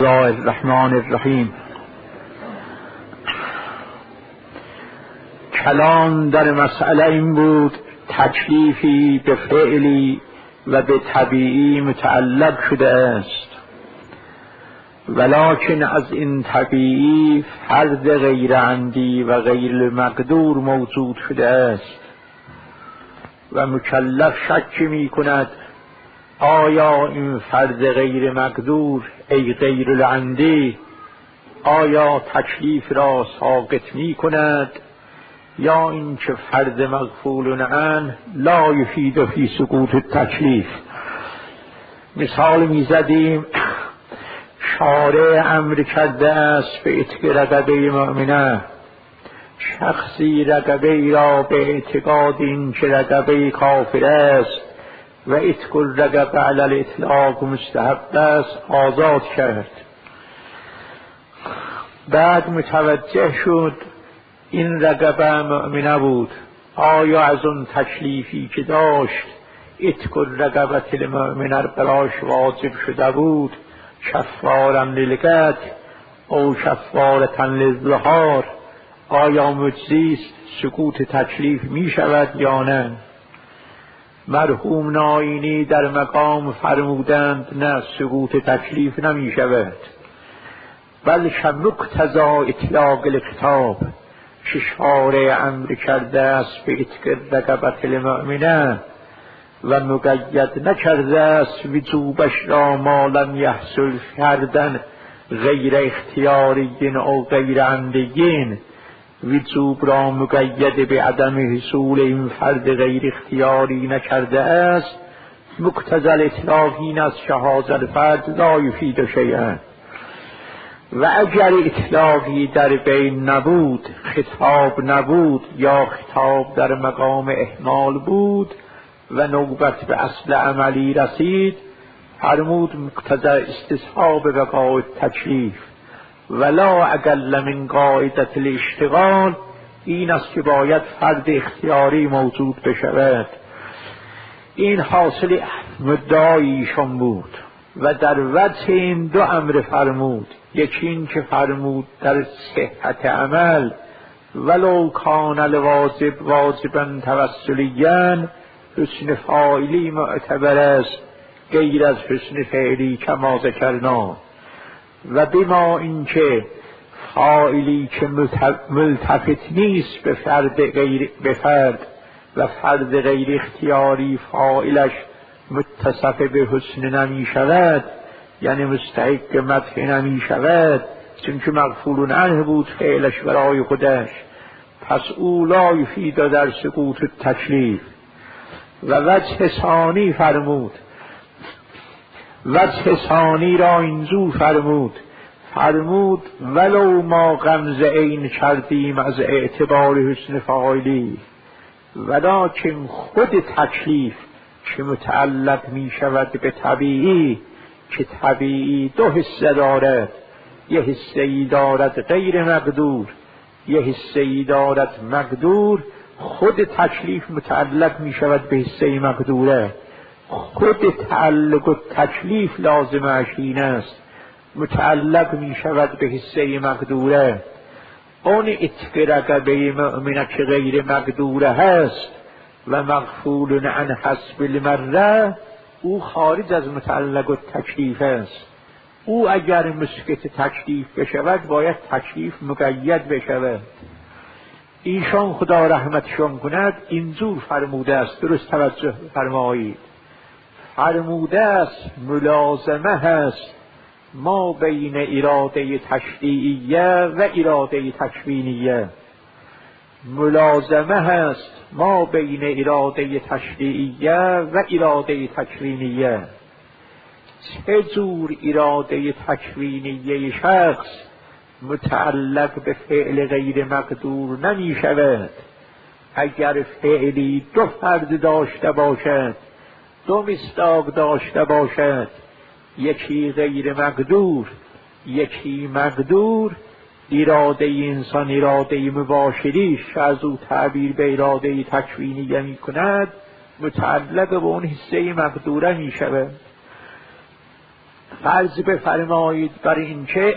الله الرحمن الرحیم. کلام در مسئله این بود تکلیفی به فعلی و به طبیعی متعلق شده است، ولکن از این طبیعی فرد غیر عمدی و غیر مقدور موجود شده است و مکلف شک می کند آیا این فرد غیر مقدور ای غیر العمدی آیا تکلیف را ساقط می کند یا اینکه فرد مغفول عنه لا یفید فی سقوط التکلیف. مثال می زدیم شارع امر کرده است به اتق رقبه مؤمنه، شخصی رقبه ای را به اعتقاد این که رقبه کافر است و اتق الرقبه علی الاطلاق مستحب است آزاد کرد. بعد متوجه شد این رقبه مؤمنه بود، آیا از اون تکلیفی که داشت اتق الرقبه المؤمنه براش واجب شده بود کفارا للقتل او کفارة للظهار، آیا مجزی است سقوط تکلیف می شود یا نه؟ مرحوم ناینی در مقام فرمودند نه، سقوط تکلیف نمی شود، بلکه مقتضی اطلاق الخطاب که شارع امر کرده است به اتق الرقبه المؤمنه و مقید نکرده است وجوبش را ما لم یحصل کردن غیر اختیاری او غیر عمدی، وجوب را مقید به عدم حصول این فرد غیر اختیاری نکرده است. مقتضی الاطلاق این است که هذا الفرد لا یفید شیئا، و اگر اطلاقی در بین نبود، خطاب نبود یا خطاب در مقام احمال بود و نوبت به اصل عملی رسید، فرمود مقتضی استصحاب بقاء تکلیف ولا اقل من قاعدة الاشتغال، این است که باید فرد اختیاری موجود بشود. این حاصل مدعایشان بود و در وجه این دو امر فرمود، یکی این که فرمود در صحت عمل ولو کان الواجب واجبا توسلیاً حسن فاعلی معتبر است غیر از حسن فعلی کما ذکرنا، و بما اینکه فاعلی که ملتفت نیست به فرد و فرد غیر اختیاری فاعلش متصف به حسن نمی شود، یعنی مستحق مدح نمی شود چون که مغفول عنه بود فعلش برای خودش، پس او لا یفید در سقوط التکلیف. و وجه ثانی فرمود، وجه ثانی را اینجور فرمود ولو ما غمز عین کردیم از اعتبار حسن فاعلی، ولکن خود تکلیف که متعلق می شود به طبیعی، که طبیعی دو حصه دارد، یه حصه ای دارد غیر مقدور، یه حصه ای دارد مقدور، خود تکلیف متعلق می شود به حصه مقدوره، خود تعلق و تکلیف لازمش این است متعلق می شود به حصه مقدوره. اون اتق رقبه مؤمنه که غیر مقدوره هست و مغفول عن حسب المره، او خارج از متعلق و تکلیف است. او اگر مسکت تکلیف بشود باید تکلیف مقید بشود. ایشان خدا رحمتشان کند اینجور فرموده است، درست توجه فرمایید، فرموده است ملازمه هست ما بین اراده تشریعیه و اراده تکوینیه، ملازمه هست ما بین اراده تشریعیه و اراده تکوینیه. چه جور اراده تکوینیه شخص متعلق به فعل غیر مقدور نمی شود اگر فعلی دو فرد داشته باشد، دو مصداق داشته باشد، یکی غیر مقدور یکی مقدور، اراده انسان اراده مباشریش از او تعبیر به اراده تکوینیه می کند، متعلق به اون حصه مقدوره می شود. فرض بفرمایید بر این که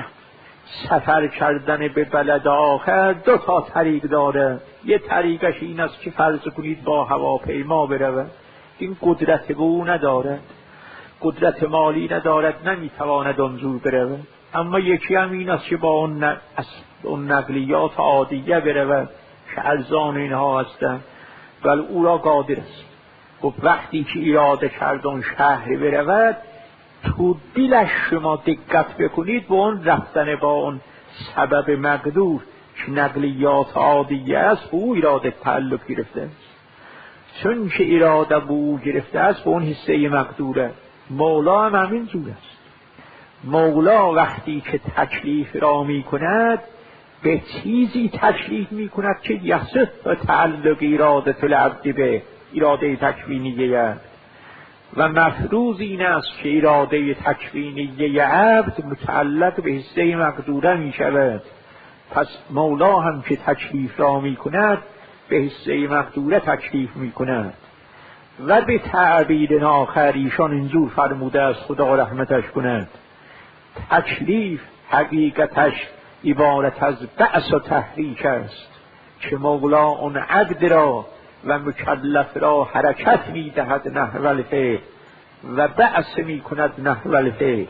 سفر کردن به بلد آخر دو تا طریق داره. یه طریقش این است که فرض کنید با هواپیما برود، این قدرت به او ندارد، قدرت مالی ندارد، نمیتواند آنجور برود. اما یکی هم این است که با اون نقلیات عادیه برود که ارزان اینها هستند، ولی او را قادر است. و وقتی که اراده کرد اون شهر برود، تو دلش شما دقت بکنید به اون رفتن با اون سبب مقدور که نقلیات عادیه است، به او اراده تعلق گرفته است. چون که اراده به او گرفته است، به اون حصه مقدوره. مولا هم همین جور است. مولا وقتی که تکلیف را می کند، به چیزی تکلیف می کند که یصح تعلق اراده العبد به اراده تکوینیه، و مفروض این است که اراده تکوینیه عبد متعلق به حصه مقدوره می شود. پس مولا هم که تکلیف را می کند، به حصه مقدوره تکلیف می کند. و به تعبیر آخر ایشان اینجور فرموده است، خدا رحمتش کند، تکلیف حقیقتش عبارت از بعث و تحریک است که مولا اون عبد را و مکلف را حرکت می دهد نحو الفعل و بعث می کند نحو الفعل.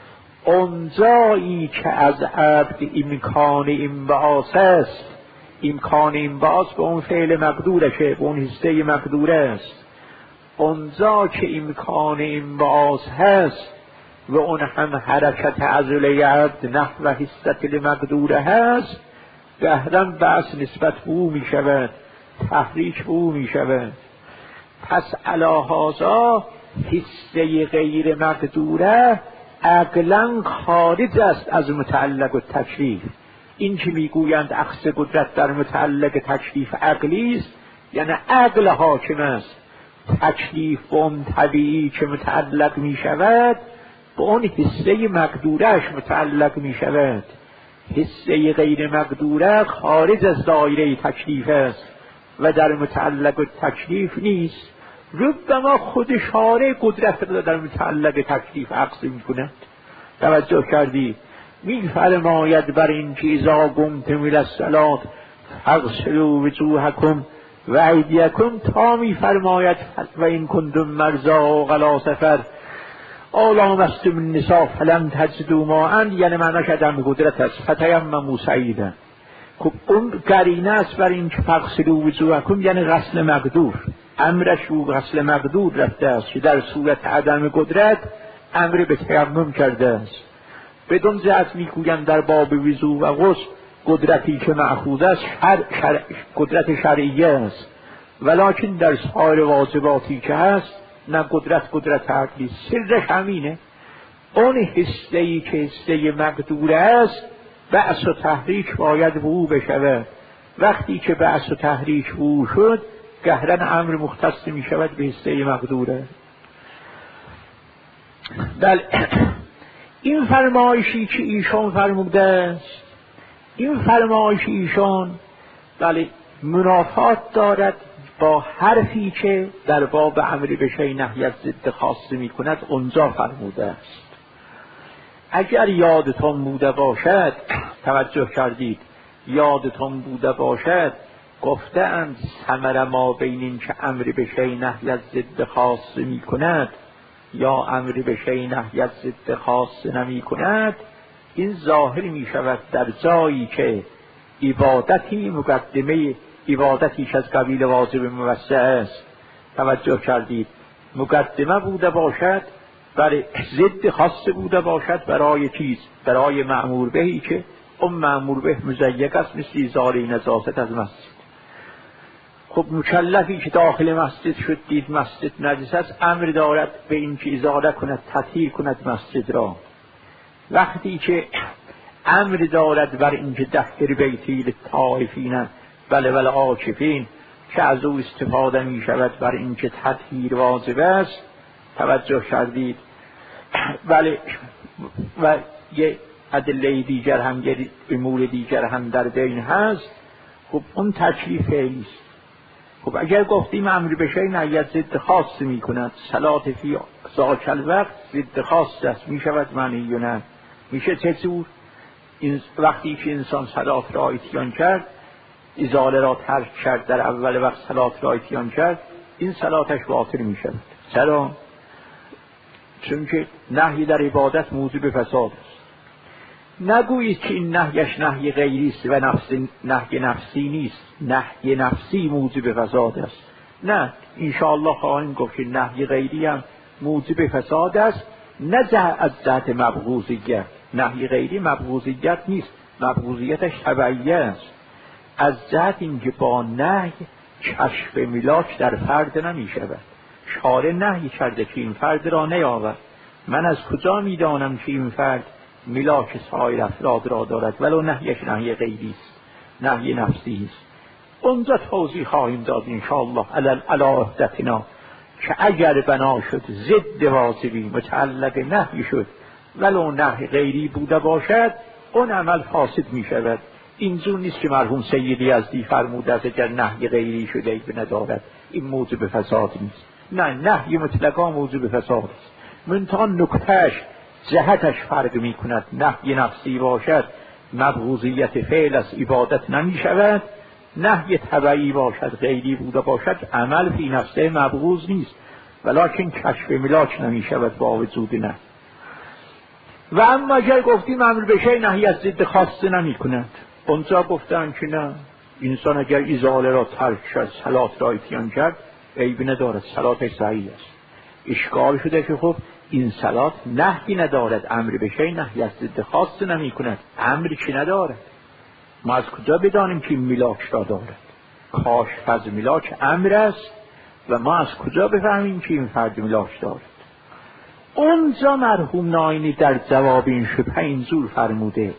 اونجایی که از عبد امکان انبعاث است، امکان انبعاث به اون فعل مقدورشه، به اون حصه مقدوره است. اونجا که امکان انبعاث هست و اون هم حرکت عضله عبد نحو حصت المقدوره هست، گهرم بعث نسبت به او می شود، تحریک به او می شود. پس علی هذا حصه غیر مقدوره عقلاً خارج است از متعلق و تکلیف. این که میگویند اخذ قدرت در متعلق تکلیف عقلی است، یعنی عقل حاکم است. تکلیف اون طبیعی که متعلق می شود به اون حصه مقدورهش متعلق می شود. حصه غیر مقدوره خارج از دایره تکلیف است و در متعلق تکلیف نیست. ربما خود شارع قدرت را در متعلق تکلیف عکس می کند. توجه کردید؟ می فرماید بر این که اذا قمتم الی الصلاة فاغسلوا وجوهکم و ایدیکم، تا می فرماید و این کنتم مرضی و علی سفر او لامستم النساء فلم تجدوا ماء، یعنی معنی کردن قدرت است. فتیمموا صعیدا. خب اون قرینه است بر این که فاغسلوا وجوهکم، یعنی غسل مقدور. امرش رو غسل مقدور رفته است که در صورت عدم قدرت امر به تیمم کرده است. بدون جهت میگویند در باب وضو و غسل قدرتی که مأخوذ است قدرت شرعیه است، ولکن در سایر واجباتی که هست نه قدرت عقلی. سرش همینه. اون حصه‌ای که حصه مقدور است، بعث و تحریک باید به او بشود. وقتی که بعث و تحریک به او شد، گهرن امر مختص می شود به حصه مقدوره. بله، این فرمایشی که ایشان فرموده است، این فرمایش ایشان بله منافات دارد با حرفی که در باب امر به شیء نهی از ضد خاصه می کند. اونجا فرموده است. اگر یادتان بوده باشد، توجه کردید، یادتان بوده باشد، گفتند ثمر ما بین این که امر به شیء نهی از ضد خاصه می کند یا امر به شیء نهی از ضد خاصه نمی کند، این ظاهر می شود در جایی که عبادتی مقدمه عبادتیش از قبیل واجب موسع است. توجه کردید؟ مقدمه بوده باشد برای ضد خاصه بوده باشد برای چیز، برای مأمور بهی که اون مأمور به مزیق است، مثل ازاله نجاست از مسجد. خب مکلفی که داخل مسجد شد دید مسجد نجس است، امر دارد به این که ازاله کند، تطهیر کند مسجد را. وقتی که امر دارد بر این که دفتر بیتی للطائفین بله عاکفین که از او استفاده می شود بر این که تطهیر واجب است. توجه کردید؟ بله، و یه ادله دیگر هم، یه امور دیگر هم در بین هست. خب اون تکلیف فعلی است. خب اگر گفتیم امر به شیء نهی از ضد خاص می کند، ذاک الوقت ضد خاص است، می شود معنی یا نه؟ میشه چطور؟ وقتی که انسان صلات را اتیان کرد، ازاله را ترک کرد، در اول وقت صلات را اتیان کرد، این صلاتش باطل می شود. چرا؟ چون که نهی در عبادت موجب فساد است. نگویید که این نهیش نهی غیری است و نهی نفسی نیست. نهی نفسی موجب فساد است. نه، انشاءالله خواهیم گفت که نهی غیری هم موجب فساد است، نه از جهت مبغوضیت. نهی غیری مبغوضیت نیست، مبغوضیتش تبعیه است. از جهت اینکه با نهی کشف ملاک در فرد نمی شود. شارع نهی کرده که این فرد را نیاورد. من از کجا می دانم که این فرد ملاک سایر افراد را دارد؟ ولو نهیش نهی غیری است، نهی نفسی است. اونجا توضیح خواهیم داد انشاءالله علی عهدتنا که اگر بنا شد ضد واجبی متعلق نهی شد، ولو نهی غیری بوده باشد، اون عمل فاسد می شود. اینجور نیست که مرحوم سیدی یزدی فرموده است اگر نهی غیری شده عیب ندارد، این موجب فساد نیست. نه، نهی مطلقا موجب فساد است. منتها نکتهش جهتش فرق می کند. نهی نفسی باشد مبغوضیت فعل از عبادت نمی شود، نهی تبعی باشد غیری بوده باشد عمل فی نفسه مبغوض نیست، ولکن کشف ملاک نمی شود با وجود نه. و اما اگر گفتیم امر به شیء نهی از ضد خاص نمی کند، اونجا گفتن که نه، انسان اگر ازاله را ترک کرد، صلات را اتیان کرد، عیب ندارد، صلاتش صحیح است. اشکال شده که خب این صلات نهی ندارد، امر به شیء نهی از ضد خاص نمی کند، امری که ندارد. ما از کجا بدانیم که این ملاک را دارد؟ کاشف از ملاک امر است و ما از کجا بفهمیم که این فرد ملاک دارد؟ اونجا مرحوم ناینی در جواب این شبهه اینجور فرموده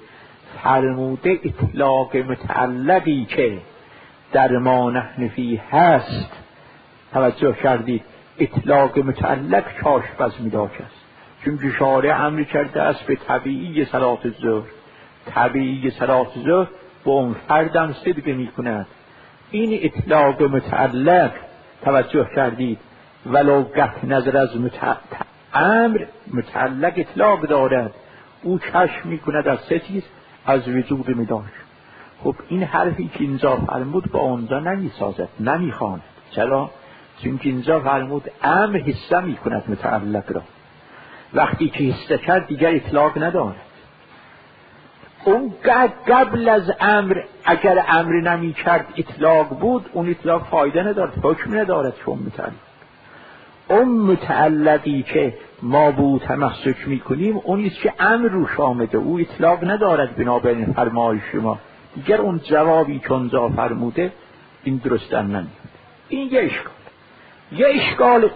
اطلاق متعلقی که در ما نحن فیه هست، توجه کردید، اطلاق متعلق کاشف از ملاک است. چون شارع امر کرده است به طبیعی صلات الظهر، طبیعی صلات الظهر با اون فردم صدق می کند. این اطلاق متعلق، توجه کردید، ولو قطع نظر از امر متعلق اطلاق دارد، او کشف می کند از سه چیز، از وجود ملاک. خب این حرفی که اینجا فرمود با اونجا نمی سازد، نمی خواند. چرا؟ چون که اینجا فرمود امر حصه می کند متعلق را، وقتی که حصه کرد دیگر اطلاق ندارد. اون قبل از امر اگر امر نمی کرد اطلاق بود، اون اطلاق فایده ندارد، حکم ندارد. چون متعلق اون متعلقی که ما بود تمسک می کنیم اونیست که امر روش آمده، او اطلاق ندارد بنابراین فرمای شما دیگر اون جوابی که اونجا فرموده این درست نمیاد. این یه اشکال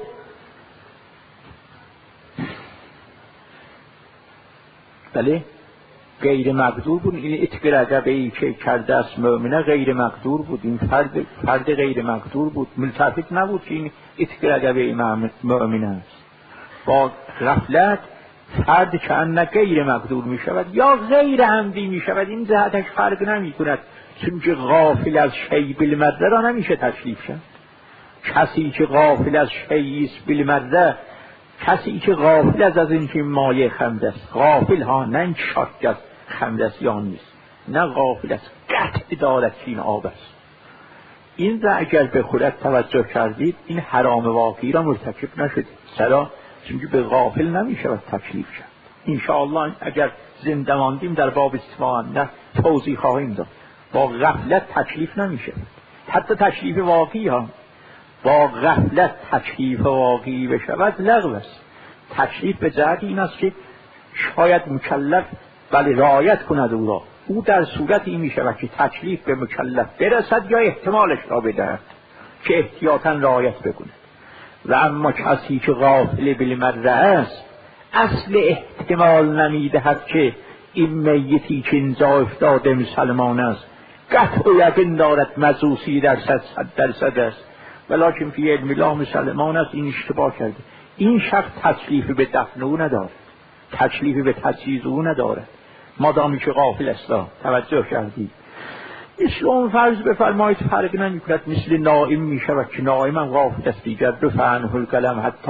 بله غیر مقدور بود. این اتق رقبه‌ای که کرده است مؤمنه غیر مقدور بود، این فرد غیر مقدور بود، ملتفت نبود که این اتق رقبه مؤمنه است. با غفلت فرد که ان غیر مقدور می شود یا غیر عمدی می شود، این جهتش فرق نمی کند، چون که غافل از شیء بالمره را نمیشه تکلیف کرد. کسی که غافل از شیء است بالمره، کسی که غافل از این که مایه خمد است، غافل ها نه این شک از خمد است یا نیست، نه غافل است، قطع دارد که این آب است. این را اگر به خودت توجه کردید این حرام واقعی را مرتکب نشد. چرا؟ چون که به غافل نمی شود تکلیف کرد. انشاءالله اگر زنده ماندیم در باب استفاده نه توضیح خواهیم داد. با غفلت تکلیف نمی شود، حتی تکلیف واقعی ها با غفلت تکلیف واقعی بشود لغو است. تکلیف به جهت این است که شاید مکلف بله رعایت کند او را، او در صورت این می شود که تکلیف به مکلف برسد یا احتمالش را بدهد که احتیاطاً رعایت بکند. و اما کسی که غافل بالمره است اصل احتمال نمیدهد که این میتی که اینجا افتاده مسلمان است، قطع و یقین دارد مجوسی در 100% است، ولکن فی علم الله مسلمان است، این اشتباه کرده. این شخص تکلیف به دفن او ندارد، تکلیف به تجهیز او ندارد، مادامی که غافل است. توجه کردید؟ مثل اون فرض بفرمایید فرق نمی کند، مثل نائم می شود که نائم هم غافل است، دیگر رفع عنه القلم حتی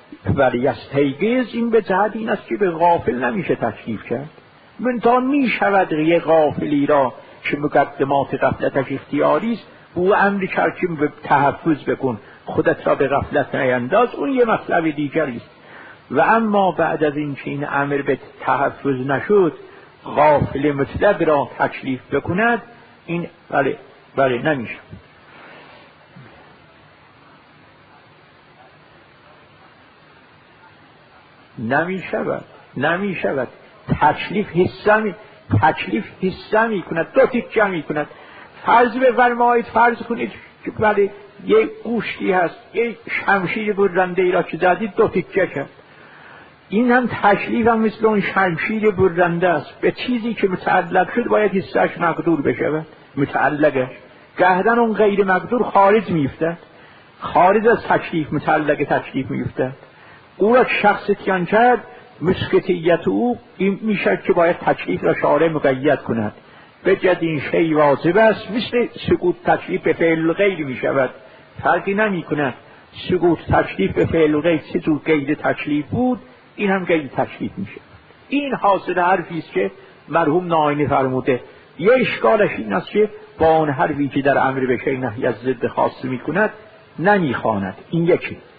ولی یستیقظ این به جهت این است که به غافل نمیشه تکلیف کرد. منتها می شود یه غافلی را که مقدمات غفلتش اختیاری است او امری کرد که به تحفظ بکن، خودت را به غفلت نینداز، اون یه مطلب دیگری است. و اما بعد از این که این امر به تحفظ نشد غافل مطلق را تکلیف بکند، این بله نمیشه. نمی شود تکلیف حصه می کند، دو تیکه می کند. فرض بفرمایید، فرض کنید که بله یک گوشتی هست، یک شمشیر برنده ای را که زدید دو تیکه کرد. این هم تکلیف هم مثل اون شمشیر برنده است، به چیزی که متعلق شد باید حصهش مقدور بشود، متعلقش گهدن اون غیر مقدور خارج میفتد، خارج از تکلیف متعلق تکلیف میفتد. او را شخص اتیان کرد، مسکتیت او این میشد که باید تکلیف را شارع مقید کند. بجد این شی واجب است، مثل سقوط تکلیف به فعل غیر میشود، فرقی نمی کند. سقوط تکلیف به فعل غیر چه جور غیر تکلیف بود، این هم غیر تکلیف میشه. این حاصل حرفی است که مرحوم ناینی فرموده. یه اشکالش این است که با اون حرفی که در امر به شیء نهی از ضد خاص میکند نمیخواند. این یکی.